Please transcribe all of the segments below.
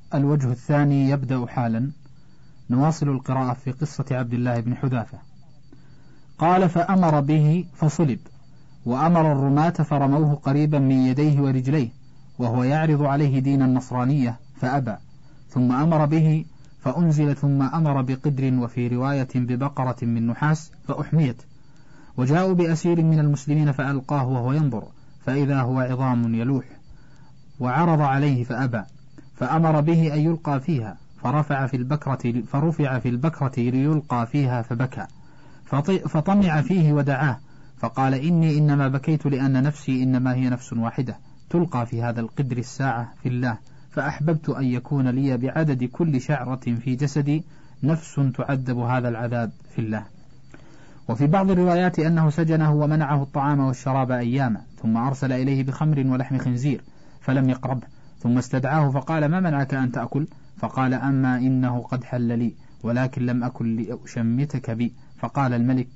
الوجه الثاني يبدأ حالا. نواصل القراءة في قصة عبد الله بن حذافة. قال: فأمر به فصلب، وأمر الرماة فرموه قريبا من يديه ورجليه وهو يعرض عليه دين النصرانية فأبى، ثم أمر به فأنزل، ثم أمر بقدر، وفي رواية ببقرة من نحاس فأحميت، وجاءوا بأسير من المسلمين فألقاه وهو ينظر فإذا هو عظام يلوح، وعرض عليه فأبى، فأمر به أن يلقى فيها فرفع في البكرة ليلقى فيها فبكى، فطمع فيه ودعاه فقال: إني إنما بكيت لأن نفسي إنما هي نفس واحدة تلقى في هذا القدر الساعة في الله، فأحببت أن يكون لي بعدد كل شعرة في جسدي نفس تعذب هذا العذاب في الله. وفي بعض الروايات أنه سجنه ومنعه الطعام والشراب أياما، ثم أرسل إليه بخمر ولحم خنزير فلم يقربه، ثم استدعاه فقال: ما منعك أن تأكل؟ فقال: أما إنه قد حل لي ولكن لم أكن لأشمتك بي. فقال الملك: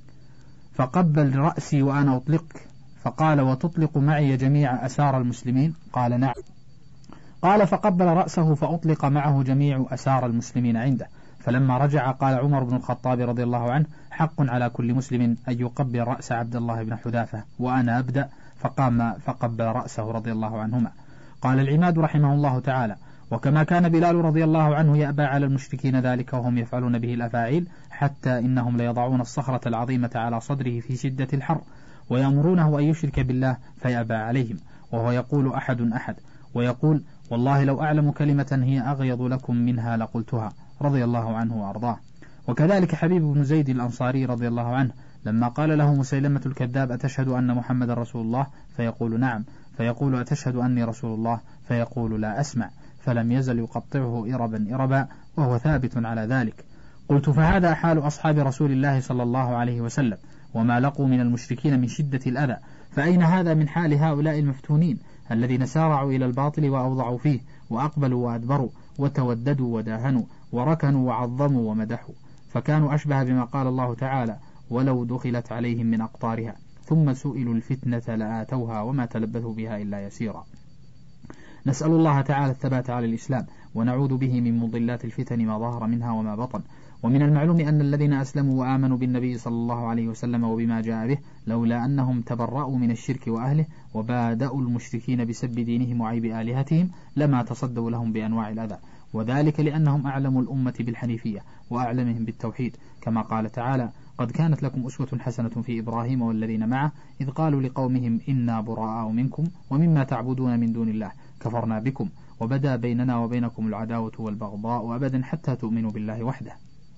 فقبل رأسي وأنا أطلقك. فقال: وتطلق معي جميع أسار المسلمين؟ قال: نعم. قال: فقبل رأسه فأطلق معه جميع أسار المسلمين عنده. فلما رجع قال عمر بن الخطاب رضي الله عنه: حق على كل مسلم أن يقبل رأس عبد الله بن حذافة، وأنا أبدأ. فقام فقبل رأسه رضي الله عنهما. قال العماد رحمه الله تعالى: وكما كان بلال رضي الله عنه يأبى على المشركين ذلك وهم يفعلون به الأفاعيل، حتى إنهم ليضعون الصخرة العظيمة على صدره في شدة الحر ويأمرونه أن يشرك بالله فيأبى عليهم، وهو يقول: أحد أحد، ويقول: والله لو أعلم كلمة هي أغيض لكم منها لقلتها، رضي الله عنه وأرضاه. وكذلك حبيب بن زيد الأنصاري رضي الله عنه لما قال له مسيلمة الكذاب: أتشهد أن محمد رسول الله؟ فيقول: نعم. فيقول: أتشهد أني رسول الله؟ فيقول: لا أسمع. فلم يزل يقطعه إربا إربا وهو ثابت على ذلك. قلت: فهذا حال أصحاب رسول الله صلى الله عليه وسلم وما لقوا من المشركين من شدة الأذى، فأين هذا من حال هؤلاء المفتونين الذين سارعوا إلى الباطل وأوضعوا فيه، وأقبلوا وأدبروا، وتوددوا وداهنوا، وركنوا وعظموا ومدحوا، فكانوا أشبه بما قال الله تعالى: ولو دخلت عليهم من أقطارها ثم سئلوا الفتنة لآتوها وما تلبثوا بها إلا يسيرا. نسأل الله تعالى الثبات على الإسلام، ونعوذ به من مضلات الفتن ما ظهر منها وما بطن. ومن المعلوم أن الذين أسلموا وآمنوا بالنبي صلى الله عليه وسلم وبما جاء به لولا أنهم تبرأوا من الشرك وأهله وبادأوا المشركين بسب دينهم وعيب آلهتهم لما تصدوا لهم بأنواع الأذى، وذلك لأنهم أعلم الأمة بالحنيفية وأعلمهم بالتوحيد، كما قال تعالى: قد كانت لكم أسوة حسنة في إبراهيم والذين معه إذ قالوا لقومهم إنا براء منكم ومما تعبدون من دون الله كفرنا بكم وبدا بيننا وبينكم العداوة والبغضاء أبدا حتى تؤمنوا بالله وحده.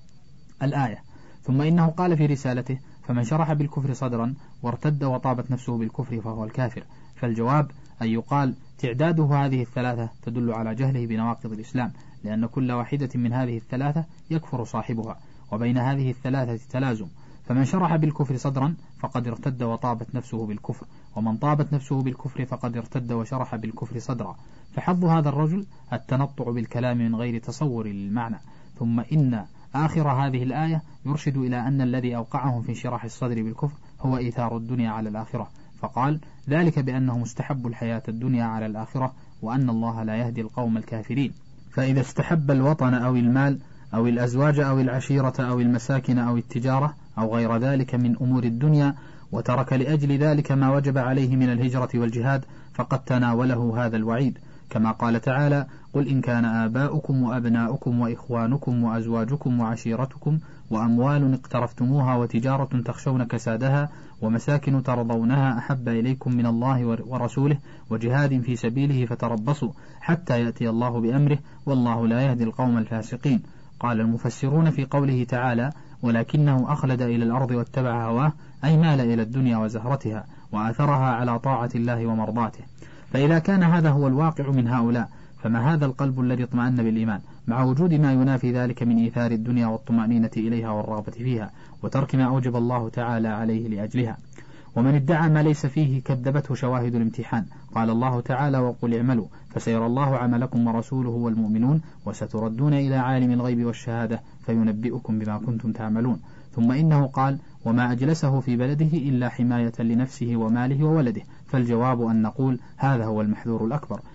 الآية. ثم إنه قال في رسالته: فمن شرح بالكفر صدرا وارتد وطابت نفسه بالكفر فهو الكافر. فالجواب أن يقال: تعداده هذه الثلاثة تدل على جهله بنواقض الإسلام، لأن كل واحدة من هذه الثلاثة يكفر صاحبها، وبين هذه الثلاثة تلازم. فمن شرح بالكفر صدرا فقد ارتد وطابت نفسه بالكفر، ومن طابت نفسه بالكفر فقد ارتد وشرح بالكفر صدرا. فحظ هذا الرجل التنطع بالكلام من غير تصور للمعنى. ثم إن آخر هذه الآية يرشد إلى أن الذي أوقعهم في انشراح الصدر بالكفر هو إيثار الدنيا على الآخرة، فقال: ذلك بأنه مستحب الحياة الدنيا على الآخرة، وأن الله لا يهدي القوم الكافرين. فإذا استحب الوطن أو المال أو الأزواج أو العشيرة أو المساكن أو التجارة أو غير ذلك من أمور الدنيا وترك لأجل ذلك ما وجب عليه من الهجرة والجهاد فقد تناوله هذا الوعيد، كما قال تعالى: قل إن كان آباؤكم وأبناؤكم وإخوانكم وأزواجكم وعشيرتكم وأموال اقترفتموها وتجارة تخشون كسادها ومساكن ترضونها أحب إليكم من الله ورسوله وجهاد في سبيله فتربصوا حتى يأتي الله بأمره والله لا يهدي القوم الفاسقين. قال المفسرون في قوله تعالى: ولكنه أخلد إلى الأرض واتبع هواه، أي مال إلى الدنيا وزهرتها وآثرها على طاعة الله ومرضاته. فإذا كان هذا هو الواقع من هؤلاء فما هذا القلب الذي اطمأن بالإيمان مع وجود ما ينافي ذلك من إيثار الدنيا والطمأنينة إليها والرغبة فيها وترك ما أوجب الله تعالى عليه لأجلها. ومن ادعى ما ليس فيه كذبته شواهد الامتحان. قال الله تعالى: وقل اعملوا فسيرى الله عملكم ورسوله والمؤمنون وستردون إلى عالم الغيب والشهادة فينبئكم بما كنتم تعملون. ثم إنه قال: وما أجلسه في بلده إلا حماية لنفسه وماله وولده. فالجواب أن نقول: هذا هو المحذور الأكبر،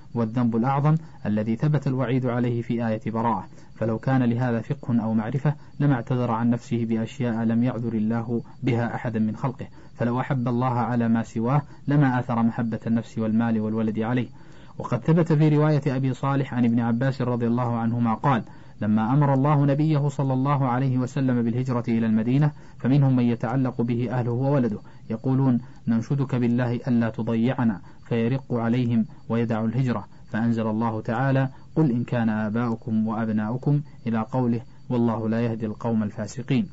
والذنب الأعظم الذي ثبت الوعيد عليه في آية براءة، فلو كان لهذا فقه أو معرفة لما اعتذر عن نفسه بأشياء لم يعذر الله بها أحدا من خلقه، فلو أحب الله على ما سواه لما آثر محبة النفس والمال والولد عليه. وقد ثبت في رواية أبي صالح عن ابن عباس رضي الله عنهما قال: لما أمر الله نبيه صلى الله عليه وسلم بالهجرة إلى المدينة فمنهم من يتعلق به أهله وولده يقولون: ننشدك بالله ألا تضيعنا، فيرق عليهم ويدع الهجرة، فأنزل الله تعالى: قل إن كان آباؤكم وأبناؤكم إلى قوله: والله لا يهدي القوم الفاسقين.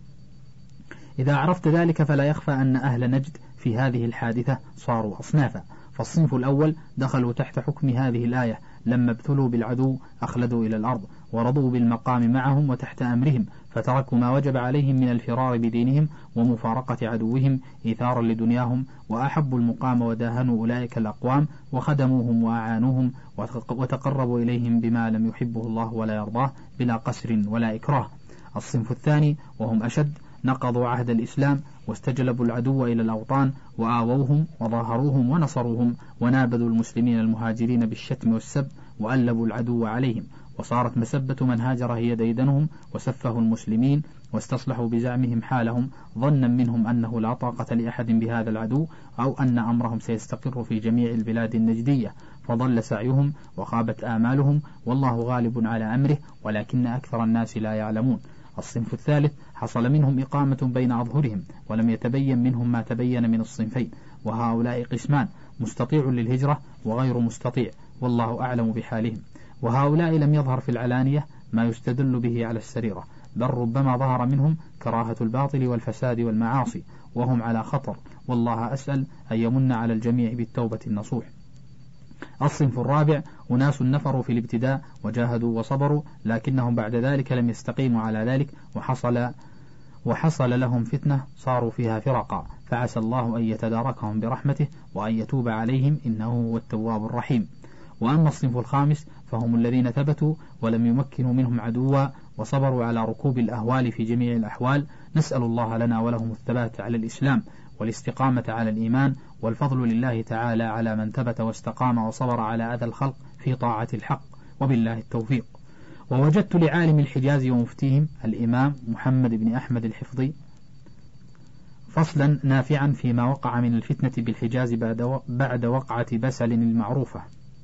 إذا عرفت ذلك فلا يخفى أن أهل نجد في هذه الحادثة صاروا أصنافا، فالصنف الأول دخلوا تحت حكم هذه الآية لما ابتلوا بالعدو أخلدوا إلى الأرض ورضوا بالمقام معهم وتحت أمرهم، فتركوا ما وجب عليهم من الفرار بدينهم ومفارقة عدوهم إيثارا لدنياهم، وأحبوا المقام وداهنوا أولئك الأقوام وخدموهم وأعانوهم وتقربوا إليهم بما لم يحبه الله ولا يرضاه بلا قسر ولا إكراه. الصنف الثاني وهم أشد نقضوا عهد الإسلام واستجلبوا العدو إلى الأوطان وآووهم وظاهروهم ونصروهم ونابذوا المسلمين المهاجرين بالشتم والسب وألبوا العدو عليهم، وصارت مسبة من هاجر هي ديدنهم وسفهوا المسلمين واستصلحوا بزعمهم حالهم ظنا منهم أنه لا طاقة لأحد بهذا العدو أو أن أمرهم سيستقر في جميع البلاد النجدية، فضل سعيهم وخابت آمالهم والله غالب على أمره ولكن أكثر الناس لا يعلمون. الصنف الثالث حصل منهم إقامة بين أظهرهم ولم يتبين منهم ما تبين من الصنفين، وهؤلاء قسمان: مستطيع للهجرة وغير مستطيع، والله أعلم بحالهم. وهؤلاء لم يظهر في العلانية ما يستدل به على السريرة، بل ربما ظهر منهم كراهة الباطل والفساد والمعاصي، وهم على خطر، والله أسأل أن يمن على الجميع بالتوبة النصوح. الصنف الرابع أناس نفروا في الابتداء وجاهدوا وصبروا، لكنهم بعد ذلك لم يستقيموا على ذلك وحصل لهم فتنة صاروا فيها فرقا، فعسى الله أن يتداركهم برحمته وأن يتوب عليهم إنه هو التواب الرحيم. وأما الصنف الخامس فهم الذين ثبتوا ولم يمكنوا منهم عدوا وصبروا على ركوب الأهوال في جميع الأحوال، نسأل الله لنا ولهم الثبات على الإسلام والاستقامة على الإيمان، والفضل لله تعالى على من ثبت واستقام وصبر على أذى الخلق في طاعة الحق، وبالله التوفيق. ووجدت لعالم الحجاز ومفتيهم الإمام محمد بن أحمد الحفظي فصلا نافعا فيما وقع من الفتنة بالحجاز بعد وقعة بسل المعروفة.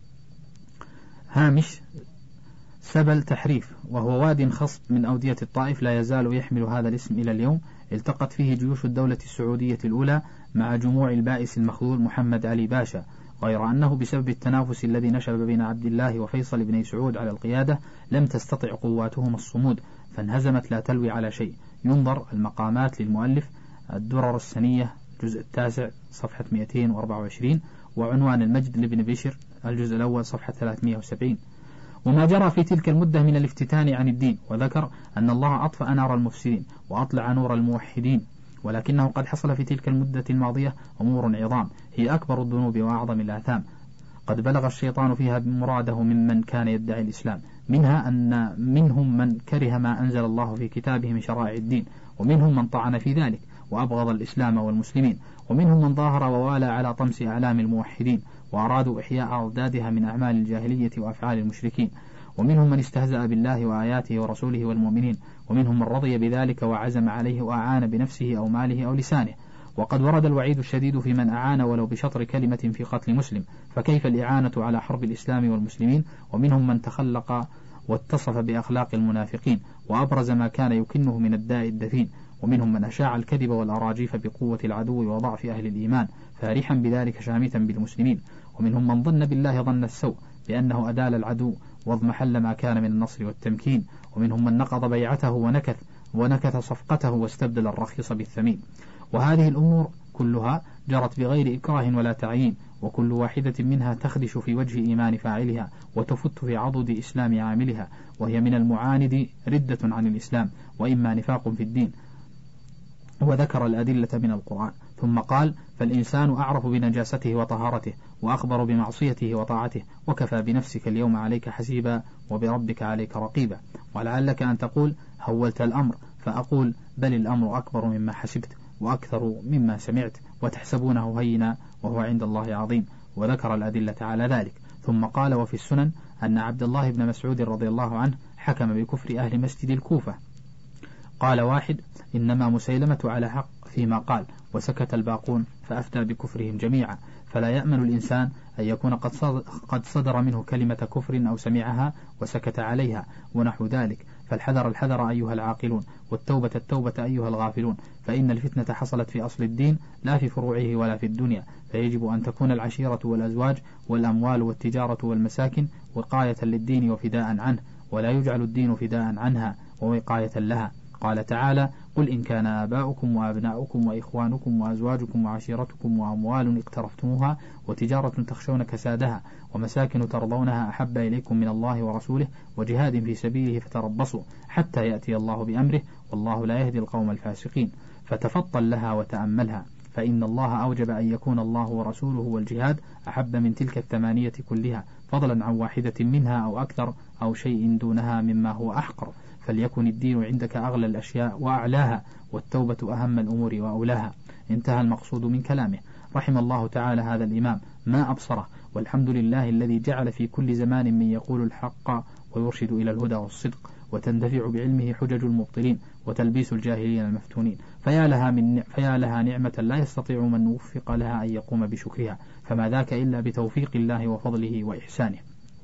هامش: سبل تحريف، وهو واد خصب من أودية الطائف لا يزال يحمل هذا الاسم إلى اليوم، التقت فيه جيوش الدولة السعودية الأولى مع جموع البائس المخذول محمد علي باشا، غير أنه بسبب التنافس الذي نشب بين عبد الله وفيصل بن سعود على القيادة لم تستطع قواتهما الصمود، فانهزمت لا تلوي على شيء. ينظر المقامات للمؤلف الدرر السنية الجزء 9 صفحة 224، وعنوان المجد لابن بشر الجزء الأول صفحة 370. وما جرى في تلك المدة من الافتتان عن الدين، وذكر أن الله أطفأ نار المفسدين وأطلع نور الموحدين، ولكنه قد حصل في تلك المدة الماضية أمور عظام هي أكبر الذنوب وأعظم الآثام قد بلغ الشيطان فيها مراده ممن كان يدعي الإسلام، منها أن منهم من كره ما أنزل الله في كتابه من شرائع الدين، ومنهم من طعن في ذلك وأبغض الإسلام والمسلمين، ومنهم من ظاهر ووالى على طمس أعلام الموحدين وأرادوا إحياء أضدادها من أعمال الجاهلية وأفعال المشركين، ومنهم من استهزأ بالله وآياته ورسوله والمؤمنين، ومنهم من رضي بذلك وعزم عليه وأعان بنفسه أو ماله أو لسانه. وقد ورد الوعيد الشديد في من أعان ولو بشطر كلمة في قتل مسلم، فكيف الإعانة على حرب الإسلام والمسلمين؟ ومنهم من تخلق واتصف بأخلاق المنافقين وأبرز ما كان يكنه من الداء الدفين، ومنهم من أشاع الكذب والأراجيف بقوة العدو وضعف أهل الإيمان فارحا بذلك شامتا بالمسلمين، ومنهم من ظن بالله ظن السوء بأنه أدال العدو واضمحل ما كان من النصر والتمكين، ومنهم من نقض بيعته ونكث صفقته واستبدل الرخيص بالثمين. وهذه الأمور كلها جرت بغير إكراه ولا تعيين، وكل واحدة منها تخدش في وجه إيمان فاعلها وتفت في عضد إسلام عاملها، وهي من المعاند ردة عن الإسلام وإما نفاق في الدين. وذكر الأدلة من القرآن ثم قال: فالإنسان أعرف بنجاسته وطهارته وأخبر بمعصيته وطاعته، وكفى بنفسك اليوم عليك حسيبا وبربك عليك رقيبا. ولعلك أن تقول: هولت الأمر، فأقول: بل الأمر أكبر مما حسبت وأكثر مما سمعت، وتحسبونه هينا وهو عند الله عظيم. وذكر الأدلة على ذلك ثم قال: وفي السنن أن عبد الله بن مسعود رضي الله عنه حكم بكفر أهل مسجد الكوفة. قال واحد: إنما مسيلمة على حق فيما قال، وسكت الباقون فأفتى بكفرهم جميعا، فلا يأمن الإنسان أن يكون قد صدر منه كلمة كفر أو سمعها وسكت عليها ونحو ذلك. فالحذر الحذر أيها العاقلون، والتوبة التوبة أيها الغافلون، فإن الفتنة حصلت في أصل الدين لا في فروعه ولا في الدنيا، فيجب أن تكون العشيرة والأزواج والأموال والتجارة والمساكن وقاية للدين وفداء عنه، ولا يجعل الدين فداء عنها ووقاية لها. قال تعالى: قل إن كان آباؤكم وأبناؤكم وإخوانكم وأزواجكم وعشيرتكم وأموال اقترفتموها وتجارة تخشون كسادها ومساكن ترضونها أحب إليكم من الله ورسوله وجهاد في سبيله فتربصوا حتى يأتي الله بأمره والله لا يهدي القوم الفاسقين. فتفطن لها وتأملها، فإن الله أوجب أن يكون الله ورسوله والجهاد أحب من تلك الثمانية كلها، فضلا عن واحدة منها أو أكثر أو شيء دونها مما هو أحقر. فليكن الدين عندك أغلى الأشياء وأعلاها، والتوبة أهم الأمور وأولاها. انتهى المقصود من كلامه. رحم الله تعالى هذا الإمام ما أبصره، والحمد لله الذي جعل في كل زمان من يقول الحق ويرشد إلى الهدى والصدق، وتندفع بعلمه حجج المبطلين وتلبيس الجاهلين المفتونين. فيا لها نعمة لا يستطيع من وفق لها أن يقوم بشكرها، فما ذاك إلا بتوفيق الله وفضله وإحسانه.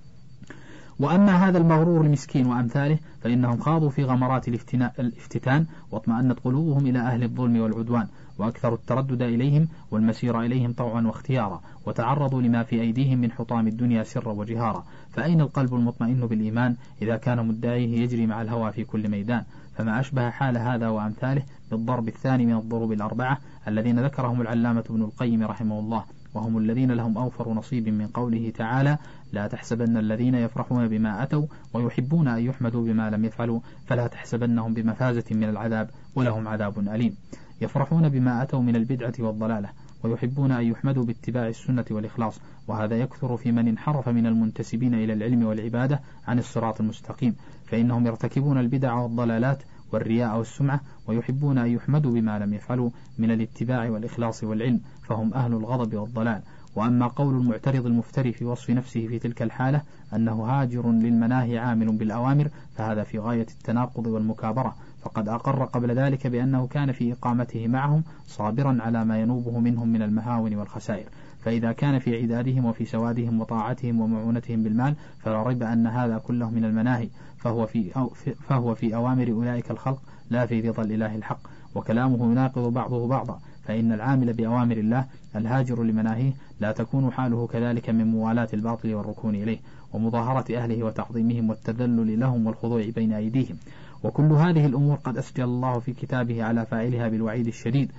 وأما هذا المغرور المسكين وأمثاله فإنهم خاضوا في غمرات الافتتان، واطمأنت قلوبهم إلى أهل الظلم والعدوان، وأكثروا التردد إليهم والمسير إليهم طوعا واختيارا، وتعرضوا لما في أيديهم من حطام الدنيا سرا وجهارا. فأين القلب المطمئن بالإيمان إذا كان مدعيه يجري مع الهوى في كل ميدان؟ فما أشبه حال هذا وأمثاله بالضرب الثاني من الضروب الأربعة الذين ذكرهم العلامة ابن القيم رحمه الله، وهم الذين لهم أوفر نصيب من قوله تعالى: لا تحسبن الذين يفرحون بما أتوا ويحبون أن يحمدوا بما لم يفعلوا فلا تحسبنهم بمفازة من العذاب ولهم عذاب أليم. يفرحون بما أتوا من البدعة والضلالة، ويحبون أن يحمدوا باتباع السنة والإخلاص، وهذا يكثر في من انحرف من المنتسبين إلى العلم والعبادة عن الصراط المستقيم، فإنهم يرتكبون البدع والضلالات والرياء والسمعة، ويحبون أن يحمدوا بما لم يفعلوا من الاتباع والإخلاص والعلم، فهم أهل الغضب والضلال. وأما قول المعترض المفتري في وصف نفسه في تلك الحالة أنه هاجر للمناهي عامل بالأوامر، فهذا في غاية التناقض والمكابرة، فقد أقر قبل ذلك بأنه كان في إقامته معهم صابرا على ما ينوبه منهم من المهاون والخسائر. فإذا كان في عدادهم وفي سوادهم وطاعتهم ومعونتهم بالمال فلا ريب أن هذا كله من المناهي، فهو في أوامر أولئك الخلق لا في رضا الإله الحق. وكلامه يناقض بعضه بعضا، فإن العامل بأوامر الله الهاجر لمناهيه لا تكون حاله كذلك من موالاة الباطل والركون إليه ومظاهرة أهله وتعظيمهم والتذلل لهم والخضوع بين أيديهم. وكل هذه الأمور قد أسجل الله في كتابه على فاعلها بالوعيد الشديد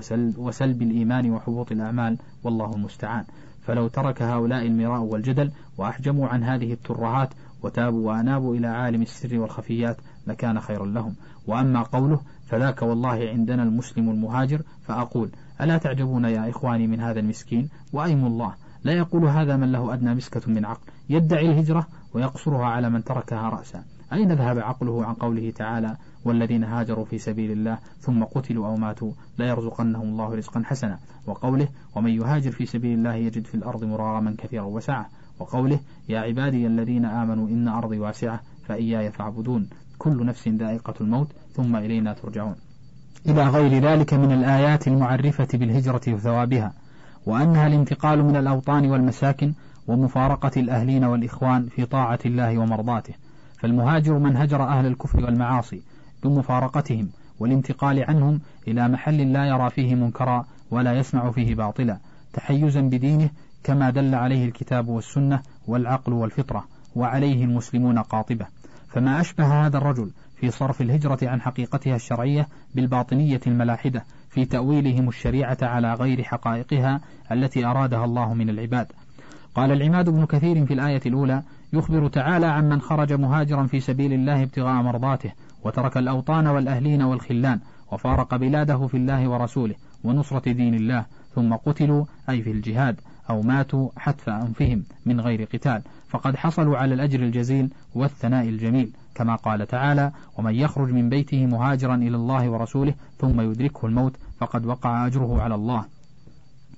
وسلب الإيمان وحبوط الأعمال، والله المستعان. فلو ترك هؤلاء المراء والجدل وأحجموا عن هذه الترهات وتابوا وأنابوا إلى عالم السر والخفيات لكان خيرا لهم. وأما قوله فذاك والله عندنا المسلم المهاجر، فأقول: ألا تعجبون يا إخواني من هذا المسكين؟ وأيم الله لا يقول هذا من له أدنى مسكة من عقل يدعي الهجرة ويقصرها على من تركها رأسا. أين ذهب عقله عن قوله تعالى: والذين هاجروا في سبيل الله ثم قتلوا أو ماتوا لا يرزقنهم الله رزقا حسنا، وقوله: ومن يهاجر في سبيل الله يجد في الأرض مراغما كثيرا وسعة، وقوله: يا عبادي الذين آمنوا إن أرضي واسعة فإياي فاعبدون، كل نفس ذائقة الموت ثم إلينا ترجعون، إلى غير ذلك من الآيات المعرفة بالهجرة وثوابها، وأنها الانتقال من الأوطان والمساكن ومفارقة الأهلين والإخوان في طاعة الله ومرضاته. فالمهاجر من هجر أهل الكفر والمعاصي بمفارقتهم والانتقال عنهم إلى محل لا يرى فيه منكرا ولا يسمع فيه باطلا، تحيزا بدينه كما دل عليه الكتاب والسنة والعقل والفطرة، وعليه المسلمون قاطبة. فما أشبه هذا الرجل في صرف الهجرة عن حقيقتها الشرعية بالباطنية الملاحدة في تأويلهم الشريعة على غير حقائقها التي أرادها الله من العباد. قال العماد بن كثير في الآية الأولى: يخبر تعالى عن من خرج مهاجرا في سبيل الله ابتغاء مرضاته وترك الأوطان والأهلين والخلان وفارق بلاده في الله ورسوله ونصرة دين الله، ثم قتلوا أي في الجهاد أو ماتوا حتف أنفهم من غير قتال، فقد حصلوا على الأجر الجزيل والثناء الجميل، كما قال تعالى: ومن يخرج من بيته مهاجرا إلى الله ورسوله ثم يدركه الموت فقد وقع أجره على الله.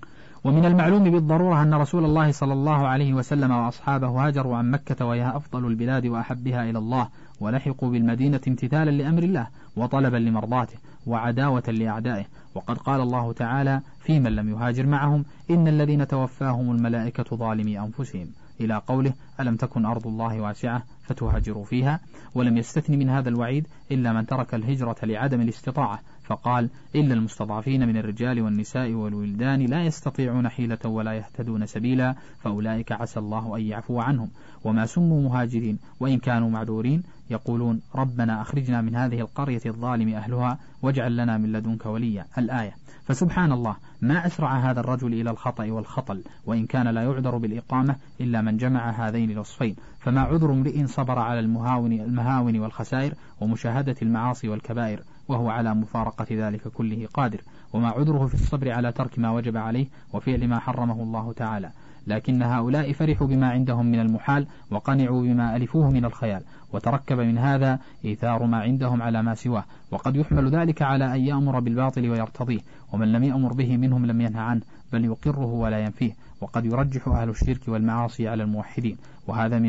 ومن المعلوم بالضرورة أن رسول الله صلى الله عليه وسلم وأصحابه هاجروا عن مكة وهي أفضل البلاد وأحبها إلى الله، ولحقوا بالمدينة امتثالا لأمر الله وطلبا لمرضاته وعداوة لأعدائه. وقد قال الله تعالى في من لم يهاجر معهم: إن الذين توفاهم الملائكة ظالمي أنفسهم، إلى قوله: ألم تكن أرض الله واسعة فتهاجروا فيها. ولم يستثن من هذا الوعيد إلا من ترك الهجرة لعدم الاستطاعة، فقال: إلا المستضعفين من الرجال والنساء والولدان لا يستطيعون حيلة ولا يهتدون سبيلا، فأولئك عسى الله أن يعفو عنهم. وما سموا مهاجرين وإن كانوا معذورين يقولون: ربنا أخرجنا من هذه القرية الظالم أهلها واجعل لنا من لدنك وليا، الآية. فسبحان الله، ما أسرع هذا الرجل إلى الخطأ والخطل، وإن كان لا يعذر بالإقامة إلا من جمع هذين الوصفين. فما عذر امرئ صبر على المهاون والخسائر ومشاهدة المعاصي والكبائر وهو على مفارقة ذلك كله قادر، وما عذره في الصبر على ترك ما وجب عليه وفعل ما حرمه الله تعالى. لكن هؤلاء فرحوا بما عندهم من المحال وقنعوا بما ألفوه من الخيال، وتركب من هذا إيثار ما عندهم على ما سواه. وقد يحمل ذلك على أن يأمر بالباطل ويرتضيه، ومن لم يأمر به منهم لم ينه عنه بل يقره ولا ينفيه. وقد يرجح أهل الشرك والمعاصي على الموحدين، وهذا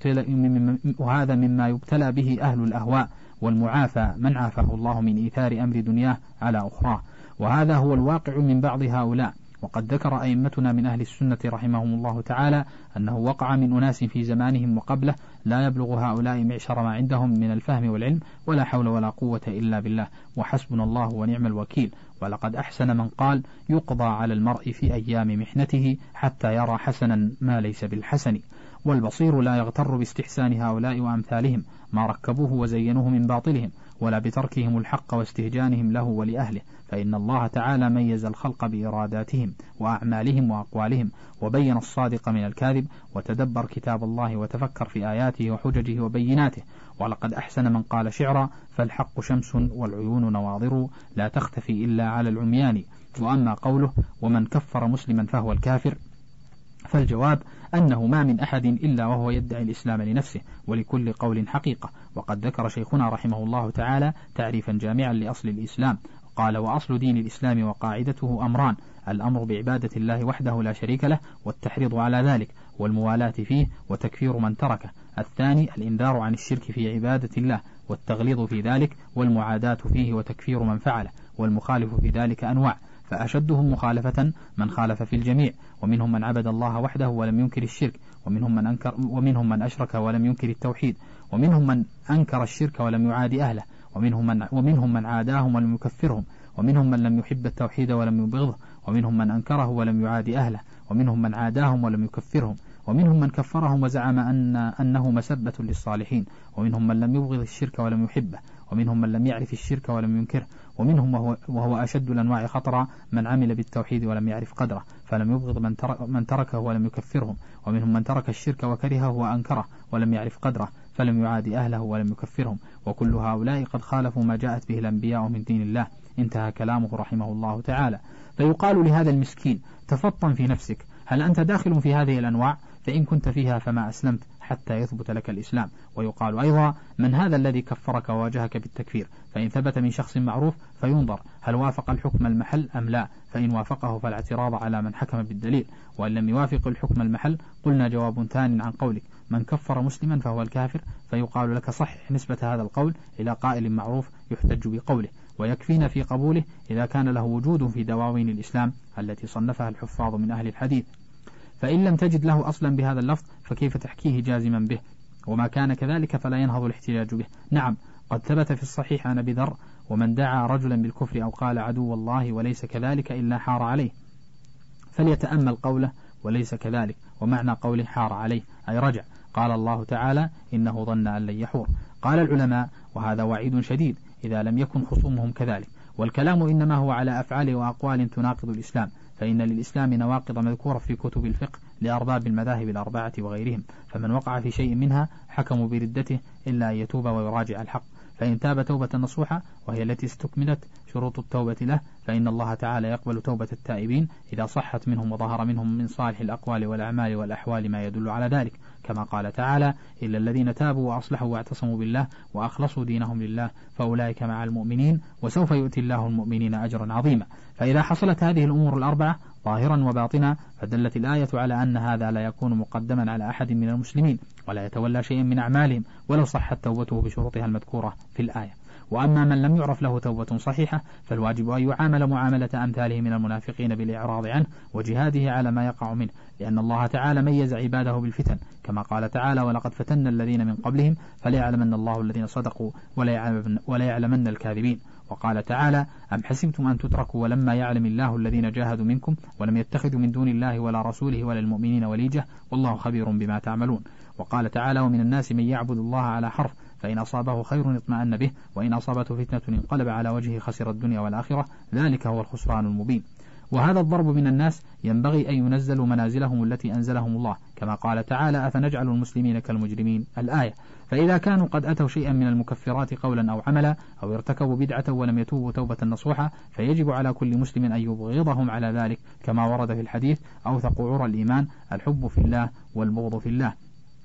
مما يبتلى به أهل الأهواء، والمعافى من عافاه الله من إيثار أمر دنياه على أخراه، وهذا هو الواقع من بعض هؤلاء. وقد ذكر أئمتنا من أهل السنة رحمهم الله تعالى أنه وقع من أناس في زمانهم وقبله لا يبلغ هؤلاء معشر ما عندهم من الفهم والعلم، ولا حول ولا قوة إلا بالله، وحسبنا الله ونعم الوكيل. ولقد أحسن من قال: يقضى على المرء في أيام محنته حتى يرى حسنا ما ليس بالحسن. والبصير لا يغتر باستحسان هؤلاء وأمثالهم ما ركبوه وزينوه من باطلهم، ولا بتركهم الحق واستهجانهم له ولأهله، فإن الله تعالى ميز الخلق بإراداتهم وأعمالهم وأقوالهم، وبين الصادق من الكاذب. وتدبر كتاب الله وتفكر في آياته وحججه وبيناته. ولقد أحسن من قال شعرا: فالحق شمس والعيون نواظر لا تختفي إلا على العميان. وأما قوله: ومن كفر مسلما فهو الكافر، فالجواب أنه ما من أحد إلا وهو يدعي الإسلام لنفسه، ولكل قول حقيقة. وقد ذكر شيخنا رحمه الله تعالى تعريفا جامعا لأصل الإسلام، قال: وأصل دين الإسلام وقاعدته أمران: الأمر بعبادة الله وحده لا شريك له والتحريض على ذلك والموالاة فيه وتكفير من تركه. الثاني الإنذار عن الشرك في عبادة الله والتغليظ في ذلك والمعاداة فيه وتكفير من فعله، والمخالف في ذلك أنواع، فأشدهم مخالفة من خالف في الجميع، ومنهم من عبد الله وحده ولم ينكر الشرك، ومنهم من أشرك ولم ينكر التوحيد، ومنهم من أنكر الشرك ولم يعاد أهله، ومنهم من عاداهم ولم يكفرهم، ومنهم من لم يحب التوحيد ولم يبغضه، ومنهم من أنكره ولم يعاد أهله، ومنهم من عاداهم ولم يكفرهم، ومنهم من كفرهم وزعم أنه مسبة للصالحين، ومنهم من لم يبغض الشرك ولم يحبه، ومنهم من لم يعرف الشرك ولم ينكره، ومنهم وهو أشد الأنواع خطرا من عمل بالتوحيد ولم يعرف قدره فلم يبغض من تركه ولم يكفرهم، ومنهم من ترك الشرك وكرهه وأنكره ولم يعرف قدره فلم يعاد أهله ولم يكفرهم، وكل هؤلاء قد خالفوا ما جاءت به الأنبياء من دين الله. انتهى كلامه رحمه الله تعالى. فيقال لهذا المسكين: تفطن في نفسك، هل أنت داخل في هذه الأنواع؟ فإن كنت فيها فما أسلمت حتى يثبت لك الإسلام. ويقال أيضا: من هذا الذي كفرك وواجهك بالتكفير؟ فإن ثبت من شخص معروف فينظر هل وافق الحكم المحل أم لا، فإن وافقه فالاعتراض على من حكم بالدليل، وإن لم يوافق الحكم المحل قلنا جواب ثان عن قولك: من كفر مسلما فهو الكافر، فيقال لك: صحح نسبة هذا القول إلى قائل معروف يحتج بقوله، ويكفينا في قبوله إذا كان له وجود في دواوين الإسلام التي صنفها الحفاظ من أهل الحديث. فإن لم تجد له أصلا بهذا اللفظ فكيف تحكيه جازما به؟ وما كان كذلك فلا ينهض الاحتجاج به. نعم، قد ثبت في الصحيح عن أبي ذر: ومن دعا رجلا بالكفر أو قال عدو الله وليس كذلك إلا حار عليه، فليتأمل قوله وليس كذلك، ومعنى قوله حار عليه أي رجع. قال الله تعالى: إنه ظن أن لن يحور. قال العلماء: وهذا وعيد شديد إذا لم يكن خصومهم كذلك. والكلام إنما هو على أفعال وأقوال تناقض الإسلام، فإن للإسلام نواقض مذكورة في كتب الفقه لأرباب المذاهب الأربعة وغيرهم، فمن وقع في شيء منها حكموا بردته إلا أن يتوب ويراجع الحق، فإن تاب توبة نصوحة وهي التي استكملت شروط التوبة له فإن الله تعالى يقبل توبة التائبين إذا صحت منهم وظهر منهم من صالح الأقوال والأعمال والأحوال ما يدل على ذلك، كما قال تعالى: إلا الذين تابوا وأصلحوا واعتصموا بالله وأخلصوا دينهم لله فأولئك مع المؤمنين وسوف يؤتي الله المؤمنين أجرا عظيما. فإذا حصلت هذه الأمور الأربعة ظاهرا وباطنا، فدلت الآية على أن هذا لا يكون مقدما على أحد من المسلمين ولا يتولى شيئا من أعمالهم ولو صحت توبته بشروطها المذكورة في الآية. وأما من لم يعرف له توبة صحيحة فالواجب أن يعامل معاملة أمثاله من المنافقين بالإعراض عنه وجهاده على ما يقع منه، لأن الله تعالى ميز عباده بالفتن كما قال تعالى: ولقد فتنا الذين من قبلهم فليعلمن الله الذين صدقوا وليعلمن الكاذبين. وقال تعالى: أم حسبتم أن تتركوا ولما يعلم الله الذين جاهدوا منكم ولم يتخذوا من دون الله ولا رسوله ولا المؤمنين وليجة والله خبير بما تعملون. وقال تعالى: ومن الناس من يعبد الله على حرف فإن أصابه خير اطمأن به وإن أصابته فتنة انقلب على وجهه خسر الدنيا والآخرة ذلك هو الخسران المبين. وهذا الضرب من الناس ينبغي أن ينزلوا منازلهم التي أنزلهم الله كما قال تعالى: أفنجعل المسلمين كالمجرمين الآية. فإذا كانوا قد أتوا شيئا من المكفرات قولا أو عملا أو ارتكبوا بدعة ولم يتوبوا توبة نصوحة فيجب على كل مسلم أن يبغضهم على ذلك كما ورد في الحديث: أوثق عرى الإيمان الحب في الله والبغض في الله.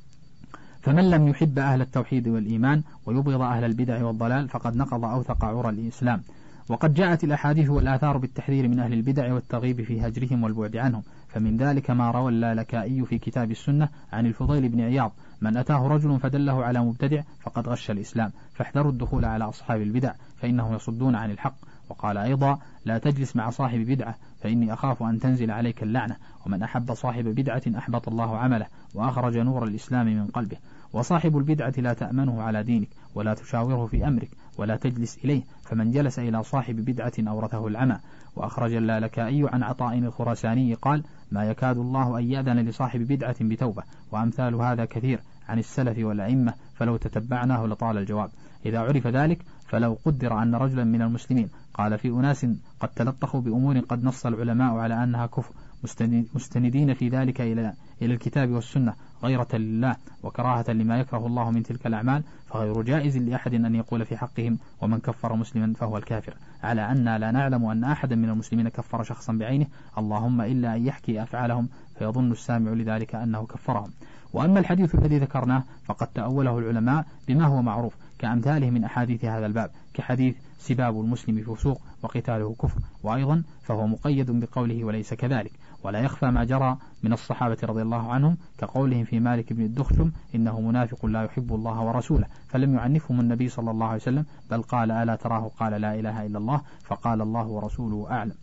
فمن لم يحب أهل التوحيد والإيمان ويبغض أهل البدع والضلال فقد نقض أوثق عرى الإسلام. وقد جاءت الأحاديث والآثار بالتحذير من أهل البدع والترغيب في هجرهم والبعد عنهم، فمن ذلك ما روى اللالكائي في كتاب السنة عن الفضيل بن عياض: من أتاه رجل فدله على مبتدع فقد غش الإسلام، فاحذروا الدخول على أصحاب البدع فإنهم يصدون عن الحق. وقال أيضا: لا تجلس مع صاحب بدعة فإني أخاف أن تنزل عليك اللعنة، ومن أحب صاحب بدعة أحبط الله عمله وأخرج نور الإسلام من قلبه. وصاحب البدعة لا تأمنه على دينك ولا تشاوره في أمرك ولا تجلس إليه، فمن جلس إلى صاحب بدعة أورثه العمى. وأخرج اللالكائي عن عطاء الخراساني قال: ما يكاد الله أن يأذن لصاحب بدعة بتوبة، وأمثال هذا كثير عن السلف والأئمة فلو تتبعناه لطال الجواب. إذا عرف ذلك فلو قدر أن رجلا من المسلمين قال في أناس قد تلطخوا بأمور قد نص العلماء على أنها كفر مستندين في ذلك إلى الكتاب والسنة غيرة لله وكراهة لما يكره الله من تلك الأعمال، فغير جائز لأحد أن يقول في حقهم ومن كفر مسلما فهو الكافر، على أن لا نعلم أن أحدا من المسلمين كفر شخصا بعينه، اللهم إلا أن يحكي أفعالهم فيظن السامع لذلك أنه كفرهم. وأما الحديث الذي ذكرناه فقد تأوله العلماء بما هو معروف كأمثاله من أحاديث هذا الباب، كحديث سباب المسلم فسوق وقتاله كفر، وأيضا فهو مقيد بقوله وليس كذلك. ولا يخفى ما جرى من الصحابة رضي الله عنهم كقولهم في مالك بن الدخشم: إنه منافق لا يحب الله ورسوله، فلم يعنفهم النبي صلى الله عليه وسلم بل قال: ألا تراه قال لا إله إلا الله، فقال الله ورسوله أعلم.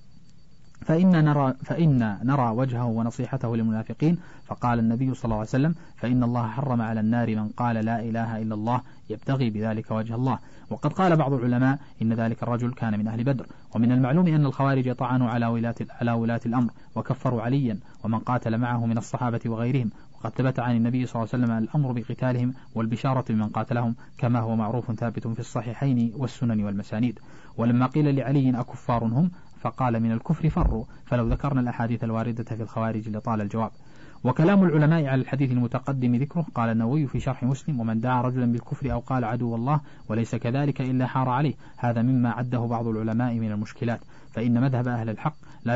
فإن نرى وجهه ونصيحته للمنافقين، فقال النبي صلى الله عليه وسلم: فإن الله حرم على النار من قال لا إله إلا الله يبتغي بذلك وجه الله. وقد قال بعض العلماء إن ذلك الرجل كان من أهل بدر. ومن المعلوم أن الخوارج طعنوا على ولاة الأمر وكفروا عليا ومن قاتل معه من الصحابة وغيرهم، وقد ثبت عن النبي صلى الله عليه وسلم الأمر بقتالهم والبشارة بمن قاتلهم كما هو معروف ثابت في الصحيحين والسنن والمسانيد. ولما قيل لعلي أكفار هم فقال: من الكفر فروا، فلو ذكرنا الأحاديث الواردة في الخوارج لطال الجواب. وكلام العلماء على الحديث المتقدم ذكره قال النووي في شرح مسلم: ومن دعا رجلا بالكفر أو قال عدو الله وليس كذلك إلا حار عليه. هذا مما عده بعض العلماء من المشكلات، فإن مذهب أهل الحق لا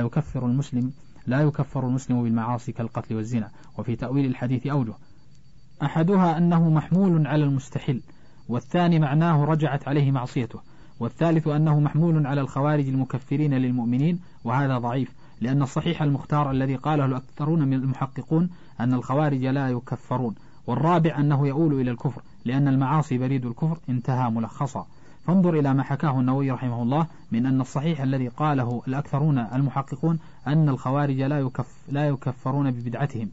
يكفر المسلم بالمعاصي كالقتل والزنا. وفي تأويل الحديث أوجه: أحدها أنه محمول على المستحل، والثاني معناه رجعت عليه معصيته، والثالث أنه محمول على الخوارج المكفرين للمؤمنين، وهذا ضعيف، لأن الصحيح المختار الذي قاله الأكثرون من المحققون أن الخوارج لا يكفرون، والرابع أنه يؤول إلى الكفر لأن المعاصي بريد الكفر، انتهى ملخصا. فانظر إلى ما حكاه النووي رحمه الله من أن الصحيح الذي قاله الأكثرون المحققون أن الخوارج لا يكفرون ببدعتهم.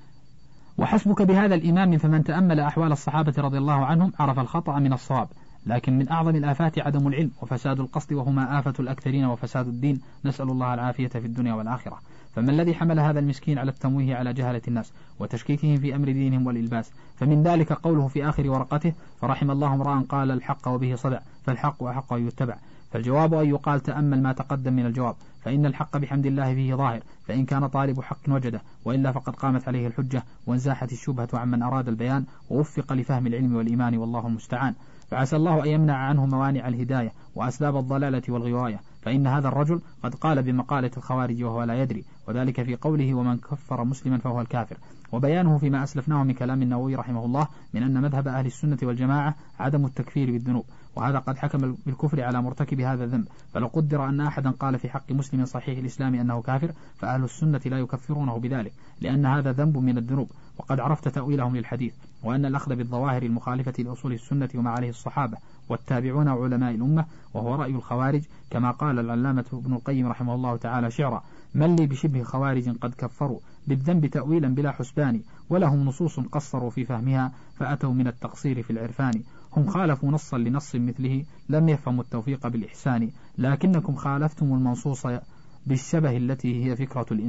وحسبك بهذا الإمام فمن تأمل أحوال الصحابة رضي الله عنهم عرف الخطأ من الصواب. لكن من أعظم الآفات عدم العلم وفساد القصد، وهما آفة الأكثرين وفساد الدين، نسأل الله العافية في الدنيا والآخرة. فما الذي حمل هذا المسكين على التمويه على جهلة الناس وتشكيكهم في أمر دينهم والإلباس؟ فمن ذلك قوله في آخر ورقته: فرحم الله امرأ قال الحق وبه صدع، فالحق أحق أن يتبع. فالجواب أن يقال: تأمل ما تقدم من الجواب، فإن الحق بحمد الله فيه ظاهر، فإن كان طالب حق وجده، وإلا فقد قامت عليه الحجة وانزاحت الشبهة عمن أراد البيان ووفق لفهم العلم والإيمان، والله المستعان. فعسى الله أن يمنع عنه موانع الهداية وأسباب الضلالة والغواية، فإن هذا الرجل قد قال بمقالة الخوارج وهو لا يدري، وذلك في قوله: ومن كفر مسلما فهو الكافر، وبيانه فيما أسلفناه من كلام النووي رحمه الله من أن مذهب أهل السنة والجماعة عدم التكفير بالذنوب، وهذا قد حكم بالكفر على مرتكب هذا الذنب. فلو قدر أن أحدا قال في حق مسلم مسلم صحيح الإسلام أنه كافر، فأهل السنة لا يكفرونه بذلك، لأن هذا ذنب من الذنوب، وقد عرفت تأويلهم للحديث، وأن الأخذ بالظواهر المخالفة لأصول السنة وما عليه الصحابة والتابعون علماء الأمة، وهو رأي الخوارج، كما قال العلامة ابن القيم رحمه الله تعالى شعرا: من لي بشبه خوارج قد كفروا بالذنب تأويلا بلا حسبان، ولهم نصوص قصروا في فهمها فأتوا من التقصير في العرفان، هم خالفوا نصا لنص مثله لم يفهموا التوفيق بالإحسان، لكنكم خالفتم المنصوص بالشبه التي هي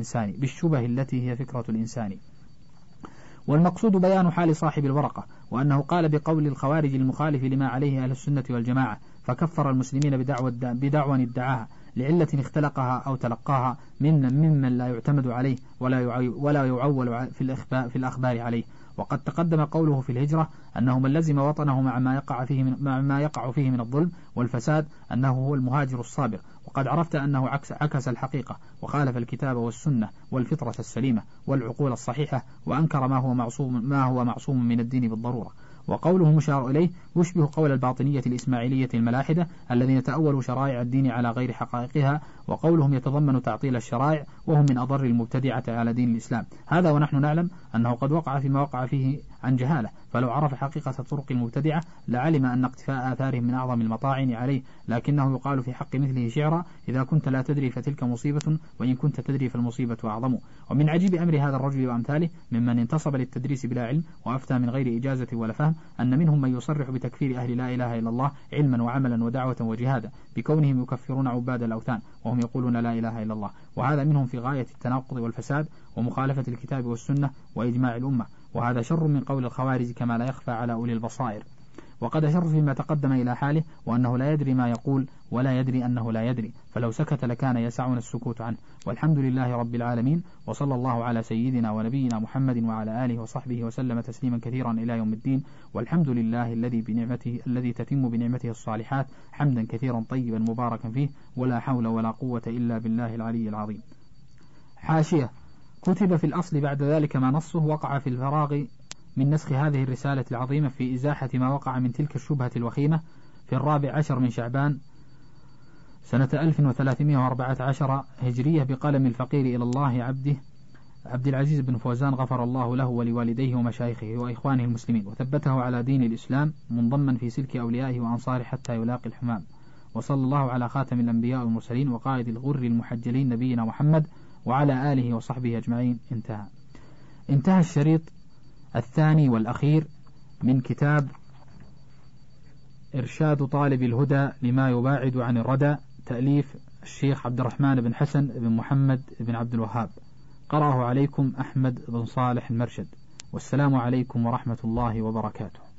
فكرة الإنسان. والمقصود بيان حال صاحب الورقة، وأنه قال بقول الخوارج المخالف لما عليه أهل السنة والجماعة، فكفر المسلمين بدعوى ادعاها لعلة اختلقها أو تلقاها ممن لا يعتمد عليه ولا يعول في الأخبار عليه. وقد تقدم قوله في الهجرة أنه من لزم وطنه مع ما يقع فيه من الظلم والفساد أنه هو المهاجر الصابر، وقد عرفت أنه عكس الحقيقة وخالف الكتاب والسنة والفطرة السليمة والعقول الصحيحة، وأنكر ما هو معصوم من الدين بالضرورة. وقوله مشار إليه يشبه قول الباطنية الإسماعيلية الملاحدة الذين تأولوا شرائع الدين على غير حقائقها، وقولهم يتضمن تعطيل الشرائع، وهم من أضر المبتدعة على دين الإسلام. هذا ونحن نعلم أنه قد وقع فيما وقع فيه عن جهالة، فلو عرف حقيقة الطرق المبتدعة لعلم أن اقتفاء آثارهم من أعظم المطاعن عليه، لكنه يقال في حق مثله شعرا: إذا كنت لا تدري فتلك مصيبة، وإن كنت تدري فالمصيبة أعظم. ومن عجيب أمر هذا الرجل وأمثاله ممن انتصب للتدريس بلا علم وأفتى من غير إجازة ولا فهم أن منهم من يصرح بتكفير أهل لا إله إلا الله علما وعملا ودعوة وجهادا، بكونهم يكفرون عباد الأوثان وهم يقولون لا إله إلا الله، وهذا منهم في غاية التناقض والفساد ومخالفة الكتاب والسنة وإجماع الأمة، وهذا شر من قول الخوارج كما لا يخفى على أولي البصائر. وقد أشر فيما تقدم إلى حاله، وأنه لا يدري ما يقول ولا يدري أنه لا يدري، فلو سكت لكان يسعنا السكوت عنه. والحمد لله رب العالمين، وصلى الله على سيدنا ونبينا محمد وعلى آله وصحبه وسلم تسليما كثيرا إلى يوم الدين. والحمد لله الذي تتم بنعمته الصالحات، حمدا كثيرا طيبا مباركا فيه، ولا حول ولا قوة إلا بالله العلي العظيم. حاشية: كتب في الأصل بعد ذلك ما نصه وقع في الفراغ من نسخ هذه الرسالة العظيمة في إزاحة ما وقع من تلك الشبهة الوخيمة في 14 من شعبان سنة 1314 هجرية، بقلم الفقير إلى الله عبد العزيز بن فوزان، غفر الله له ولوالديه ومشايخه وإخوانه المسلمين، وثبته على دين الإسلام منضما في سلك أوليائه وأنصاره حتى يلاقي الحمام. وصلى الله على خاتم الأنبياء والمرسلين وقائد الغر المحجلين نبينا محمد وعلى آله وصحبه أجمعين. انتهى الشريط الثاني والأخير من كتاب إرشاد طالب الهدى لما يباعد عن الردى، تأليف الشيخ عبد الرحمن بن حسن بن محمد بن عبد الوهاب. قرأه عليكم أحمد بن صالح المرشد، والسلام عليكم ورحمة الله وبركاته.